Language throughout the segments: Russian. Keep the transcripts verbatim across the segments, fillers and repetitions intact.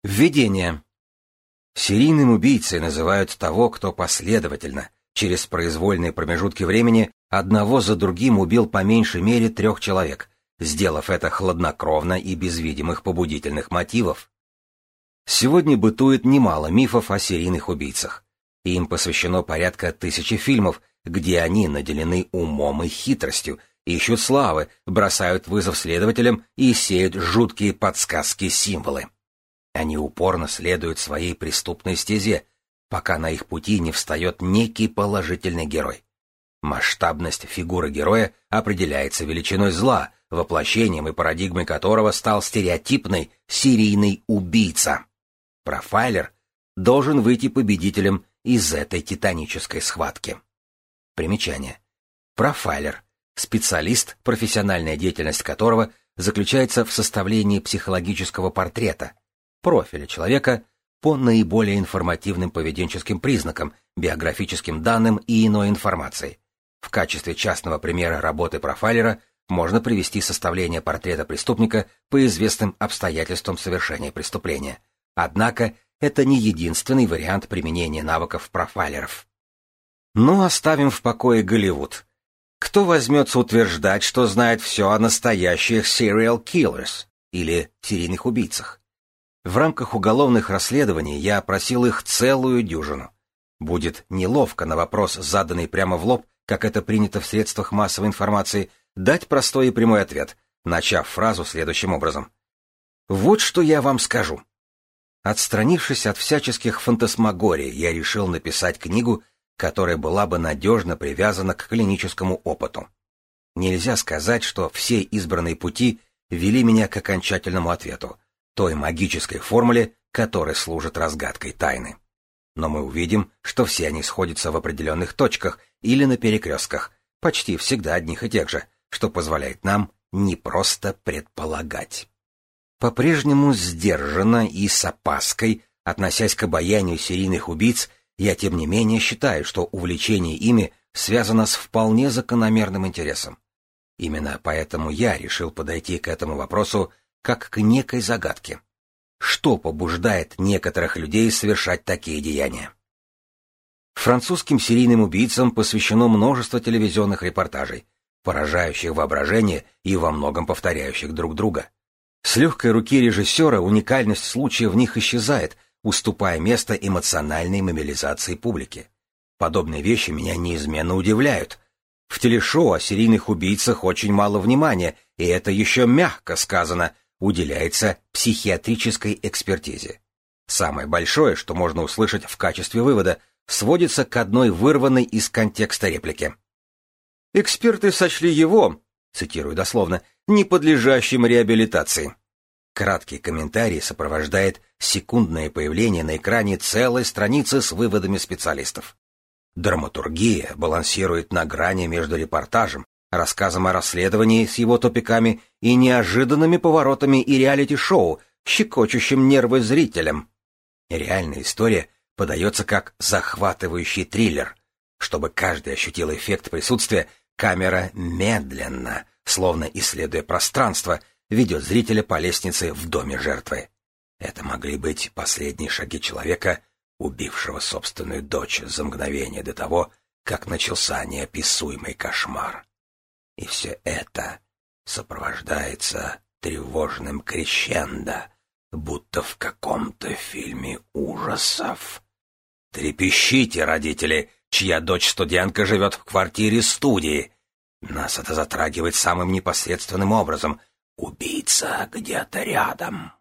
Введение. Серийным убийцей называют того, кто последовательно, через произвольные промежутки времени, одного за другим убил по меньшей мере трех человек, сделав это хладнокровно и без видимых побудительных мотивов. Сегодня бытует немало мифов о серийных убийцах. Им посвящено порядка тысячи фильмов, где они наделены умом и хитростью, ищут славы, бросают вызов следователям и сеют жуткие подсказки-символы. Они упорно следуют своей преступной стезе, пока на их пути не встает некий положительный герой. Масштабность фигуры героя определяется величиной зла, воплощением и парадигмой которого стал стереотипный серийный убийца. Профайлер должен выйти победителем из этой титанической схватки. Примечание. Профайлер — специалист, профессиональная деятельность которого заключается в составлении психологического портрета, профиля человека по наиболее информативным поведенческим признакам, биографическим данным и иной информации. В качестве частного примера работы профайлера можно привести составление портрета преступника по известным обстоятельствам совершения преступления. Однако это не единственный вариант применения навыков профайлеров. Но оставим в покое Голливуд. Кто возьмется утверждать, что знает все о настоящих serial killers или серийных убийцах? В рамках уголовных расследований я опросил их целую дюжину. Будет неловко на вопрос, заданный прямо в лоб, как это принято в средствах массовой информации, дать простой и прямой ответ, начав фразу следующим образом. Вот что я вам скажу. Отстранившись от всяческих фантасмагорий, я решил написать книгу, которая была бы надежно привязана к клиническому опыту. Нельзя сказать, что все избранные пути вели меня к окончательному ответу, той магической формуле, которая служит разгадкой тайны. Но мы увидим, что все они сходятся в определенных точках или на перекрестках, почти всегда одних и тех же, что позволяет нам не просто предполагать. По-прежнему сдержанно и с опаской, относясь к обаянию серийных убийц, я тем не менее считаю, что увлечение ими связано с вполне закономерным интересом. Именно поэтому я решил подойти к этому вопросу как к некой загадке. Что побуждает некоторых людей совершать такие деяния? Французским серийным убийцам посвящено множество телевизионных репортажей, поражающих воображение и во многом повторяющих друг друга. С легкой руки режиссера уникальность случая в них исчезает, уступая место эмоциональной мобилизации публики. Подобные вещи меня неизменно удивляют. В телешоу о серийных убийцах очень мало внимания, и это еще мягко сказано, уделяется психиатрической экспертизе. Самое большое, что можно услышать в качестве вывода, сводится к одной вырванной из контекста реплике. «Эксперты сочли его, цитирую дословно, не подлежащим реабилитации». Краткий комментарий сопровождает секундное появление на экране целой страницы с выводами специалистов. Драматургия балансирует на грани между репортажем, рассказом о расследовании с его тупиками и неожиданными поворотами и реалити-шоу, щекочущим нервы зрителям. Реальная история подается как захватывающий триллер. Чтобы каждый ощутил эффект присутствия, камера медленно, словно исследуя пространство, ведет зрителя по лестнице в доме жертвы. Это могли быть последние шаги человека, убившего собственную дочь за мгновение до того, как начался неописуемый кошмар. И все это сопровождается тревожным крещендо, будто в каком-то фильме ужасов. Трепещите, родители, чья дочь-студентка живет в квартире-студии. Нас это затрагивает самым непосредственным образом. Убийца где-то рядом.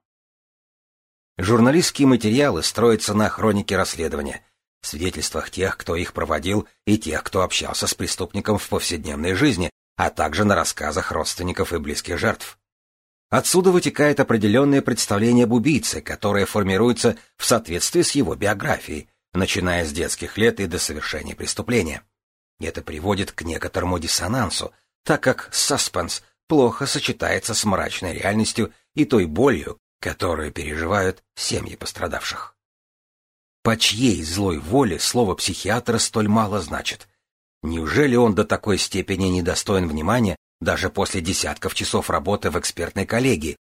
Журналистские материалы строятся на хронике расследования, свидетельствах тех, кто их проводил, и тех, кто общался с преступником в повседневной жизни, а также на рассказах родственников и близких жертв. Отсюда вытекает определенное представление об убийце, которое формируется в соответствии с его биографией, начиная с детских лет и до совершения преступления. Это приводит к некоторому диссонансу, так как саспенс плохо сочетается с мрачной реальностью и той болью, которую переживают семьи пострадавших. По чьей злой воле слово психиатра столь мало значит? Неужели он до такой степени недостоин внимания даже после десятков часов работы в экспертной коллегии,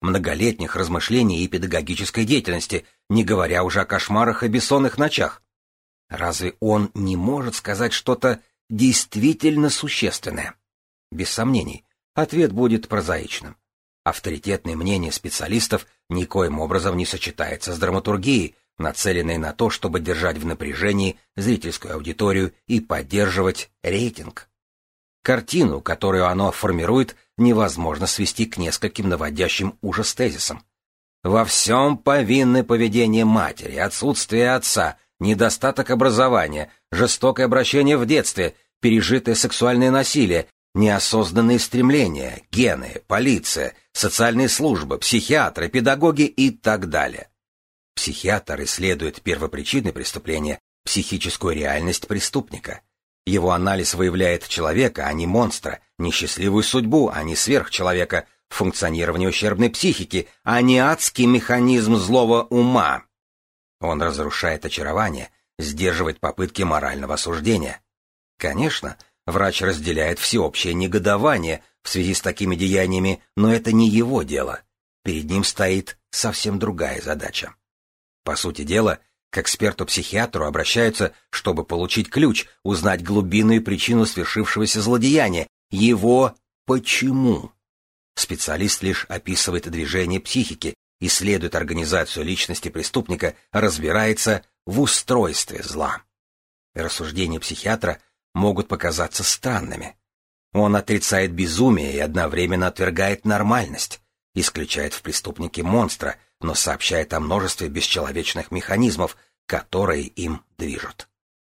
многолетних размышлений и педагогической деятельности, не говоря уже о кошмарах и бессонных ночах. Разве он не может сказать что-то действительно существенное? Без сомнений, ответ будет прозаичным. Авторитетное мнение специалистов никоим образом не сочетается с драматургией, нацеленной на то, чтобы держать в напряжении зрительскую аудиторию и поддерживать рейтинг. Картину, которую оно формирует, невозможно свести к нескольким наводящим ужас тезисам. Во всем повинны поведение матери, отсутствие отца, недостаток образования, жестокое обращение в детстве, пережитое сексуальное насилие, неосознанные стремления, гены, полиция, социальные службы, психиатры, педагоги и так далее. Психиатр исследует первопричины преступления, психическую реальность преступника. Его анализ выявляет человека, а не монстра, несчастливую судьбу, а не сверхчеловека, функционирование ущербной психики, а не адский механизм злого ума. Он разрушает очарование, сдерживает попытки морального осуждения. Конечно, врач разделяет всеобщее негодование в связи с такими деяниями, но это не его дело. Перед ним стоит совсем другая задача. По сути дела, к эксперту-психиатру обращаются, чтобы получить ключ, узнать глубинную причину свершившегося злодеяния, его «почему». Специалист лишь описывает движение психики, исследует организацию личности преступника, разбирается в устройстве зла. Рассуждения психиатра могут показаться странными. Он отрицает безумие и одновременно отвергает нормальность, исключает в преступнике монстра, но сообщает о множестве бесчеловечных механизмов, которые им движут.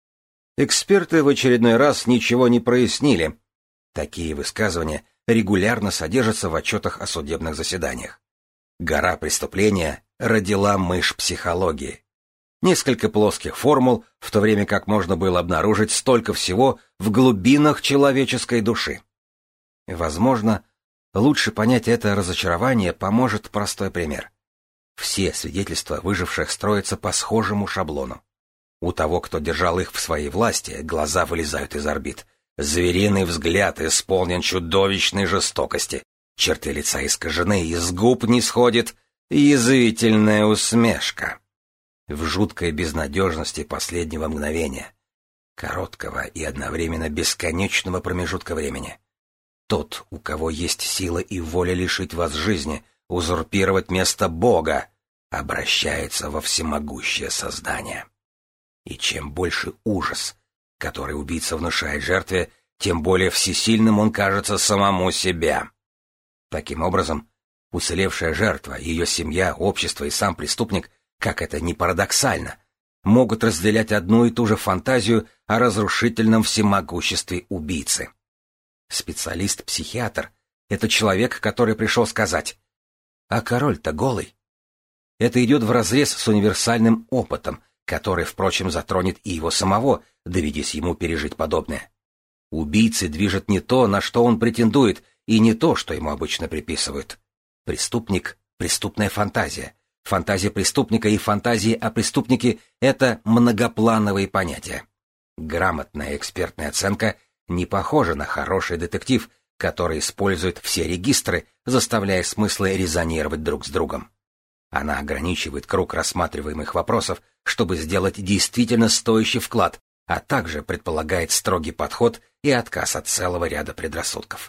Эксперты в очередной раз ничего не прояснили. Такие высказывания регулярно содержатся в отчетах о судебных заседаниях. Гора преступления родила мышь психологии. Несколько плоских формул, в то время как можно было обнаружить столько всего в глубинах человеческой души. Возможно, лучше понять это разочарование поможет простой пример. Все свидетельства выживших строятся по схожему шаблону. У того, кто держал их в своей власти, глаза вылезают из орбит. Звериный взгляд исполнен чудовищной жестокости. Черты лица искажены, из губ не сходит язвительная усмешка. В жуткой безнадежности последнего мгновения, короткого и одновременно бесконечного промежутка времени. Тот, у кого есть сила и воля лишить вас жизни, узурпировать место Бога, обращается во всемогущее создание. И чем больше ужас, который убийца внушает жертве, тем более всесильным он кажется самому себе. Таким образом, уцелевшая жертва, ее семья, общество и сам преступник, как это ни парадоксально, могут разделять одну и ту же фантазию о разрушительном всемогуществе убийцы. Специалист-психиатр — это человек, который пришел сказать: «А король-то голый». Это идет вразрез с универсальным опытом, который, впрочем, затронет и его самого, доведись ему пережить подобное. Убийцей движет не то, на что он претендует, и не то, что ему обычно приписывают. Преступник — преступная фантазия. Фантазия преступника и фантазии о преступнике — это многоплановые понятия. Грамотная экспертная оценка не похожа на хороший детектив, который использует все регистры, заставляя смыслы резонировать друг с другом. Она ограничивает круг рассматриваемых вопросов, чтобы сделать действительно стоящий вклад, а также предполагает строгий подход и отказ от целого ряда предрассудков.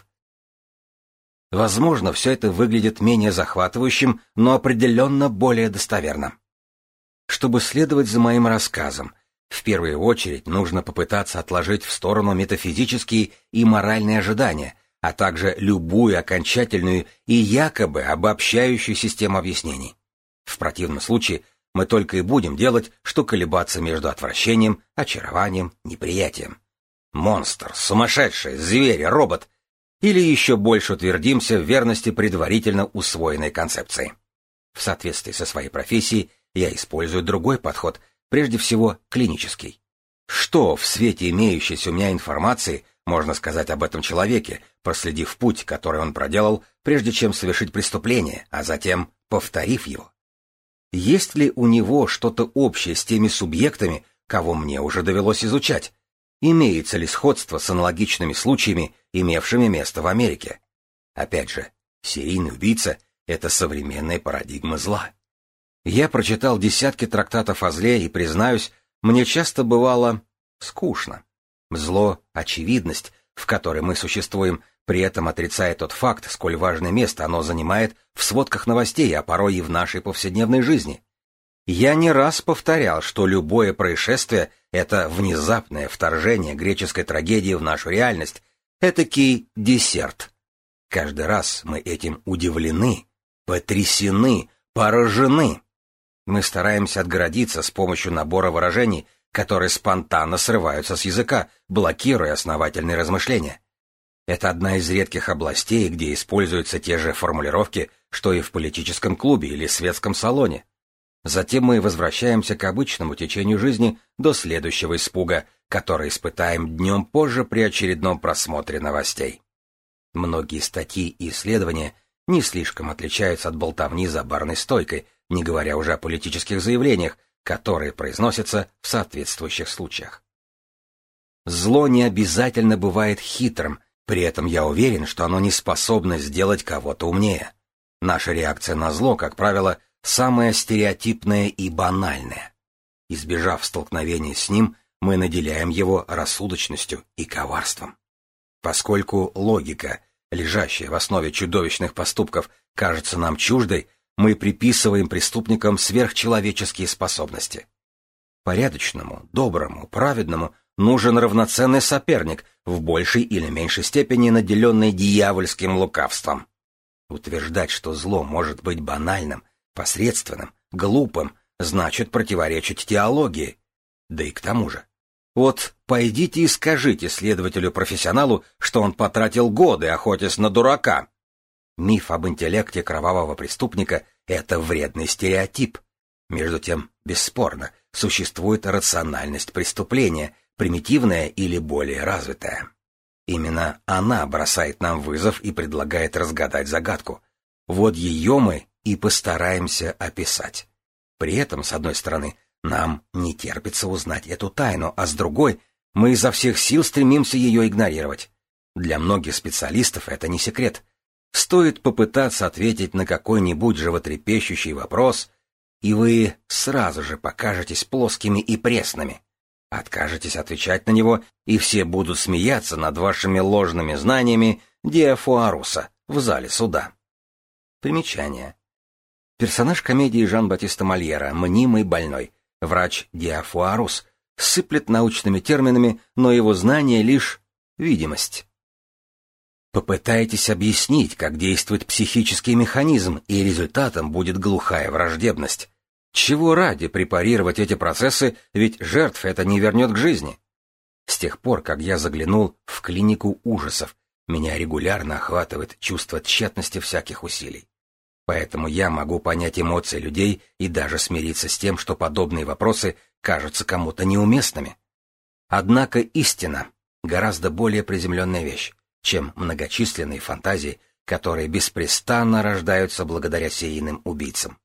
Возможно, все это выглядит менее захватывающим, но определенно более достоверно. Чтобы следовать за моим рассказом, в первую очередь нужно попытаться отложить в сторону метафизические и моральные ожидания, а также любую окончательную и якобы обобщающую систему объяснений. В противном случае мы только и будем делать, что колебаться между отвращением, очарованием, неприятием. Монстр, сумасшедший, зверь, робот. Или еще больше утвердимся в верности предварительно усвоенной концепции. В соответствии со своей профессией я использую другой подход, прежде всего клинический. Что в свете имеющейся у меня информации можно сказать об этом человеке, проследив путь, который он проделал, прежде чем совершить преступление, а затем повторив его? Есть ли у него что-то общее с теми субъектами, кого мне уже довелось изучать? Имеется ли сходство с аналогичными случаями, имевшими место в Америке? Опять же, серийный убийца это современная парадигма зла. Я прочитал десятки трактатов о зле и, признаюсь, мне часто бывало скучно. Зло — очевидность, в которой мы существуем, при этом отрицая тот факт, сколь важное место оно занимает в сводках новостей, а порой и в нашей повседневной жизни. Я не раз повторял, что любое происшествие — это внезапное вторжение греческой трагедии в нашу реальность, этакий десерт. Каждый раз мы этим удивлены, потрясены, поражены. Мы стараемся отгородиться с помощью набора выражений, которые спонтанно срываются с языка, блокируя основательные размышления. Это одна из редких областей, где используются те же формулировки, что и в политическом клубе или светском салоне. Затем мы возвращаемся к обычному течению жизни до следующего испуга, который испытаем днем позже при очередном просмотре новостей. Многие статьи и исследования не слишком отличаются от болтовни за барной стойкой, не говоря уже о политических заявлениях, которые произносятся в соответствующих случаях. Зло не обязательно бывает хитрым, при этом я уверен, что оно не способно сделать кого-то умнее. Наша реакция на зло, как правило, самая стереотипная и банальная. Избежав столкновения с ним, мы наделяем его рассудочностью и коварством. Поскольку логика, лежащая в основе чудовищных поступков, кажется нам чуждой, мы приписываем преступникам сверхчеловеческие способности. Порядочному, доброму, праведному нужен равноценный соперник, в большей или меньшей степени наделенный дьявольским лукавством. Утверждать, что зло может быть банальным, посредственным, глупым, значит противоречить теологии. Да и к тому же. Вот пойдите и скажите следователю-профессионалу, что он потратил годы, охотясь на дурака. Миф об интеллекте кровавого преступника — это вредный стереотип. Между тем, бесспорно, существует рациональность преступления, примитивная или более развитая. Именно она бросает нам вызов и предлагает разгадать загадку. Вот ее мы и постараемся описать. При этом, с одной стороны, нам не терпится узнать эту тайну, а с другой, мы изо всех сил стремимся ее игнорировать. Для многих специалистов это не секрет. Стоит попытаться ответить на какой-нибудь животрепещущий вопрос, и вы сразу же покажетесь плоскими и пресными. Откажетесь отвечать на него, и все будут смеяться над вашими ложными знаниями Диафуаруса в зале суда. Примечание. Персонаж комедии Жан-Батиста Мольера, мнимый больной, врач Диафуарус, сыплет научными терминами, но его знание лишь видимость. Попытайтесь объяснить, как действует психический механизм, и результатом будет глухая враждебность. Чего ради препарировать эти процессы, ведь жертв это не вернет к жизни. С тех пор, как я заглянул в клинику ужасов, меня регулярно охватывает чувство тщетности всяких усилий. Поэтому я могу понять эмоции людей и даже смириться с тем, что подобные вопросы кажутся кому-то неуместными. Однако истина — гораздо более приземленная вещь, чем многочисленные фантазии, которые беспрестанно рождаются благодаря серийным убийцам.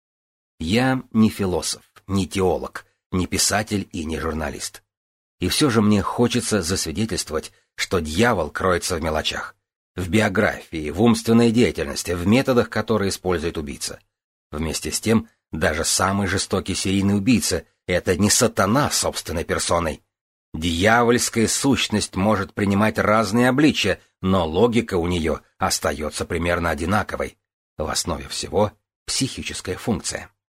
Я не философ, не теолог, не писатель и не журналист. И все же мне хочется засвидетельствовать, что дьявол кроется в мелочах. В биографии, в умственной деятельности, в методах, которые использует убийца. Вместе с тем, даже самый жестокий серийный убийца — это не сатана собственной персоной. Дьявольская сущность может принимать разные обличия, но логика у нее остается примерно одинаковой. В основе всего — психическая функция.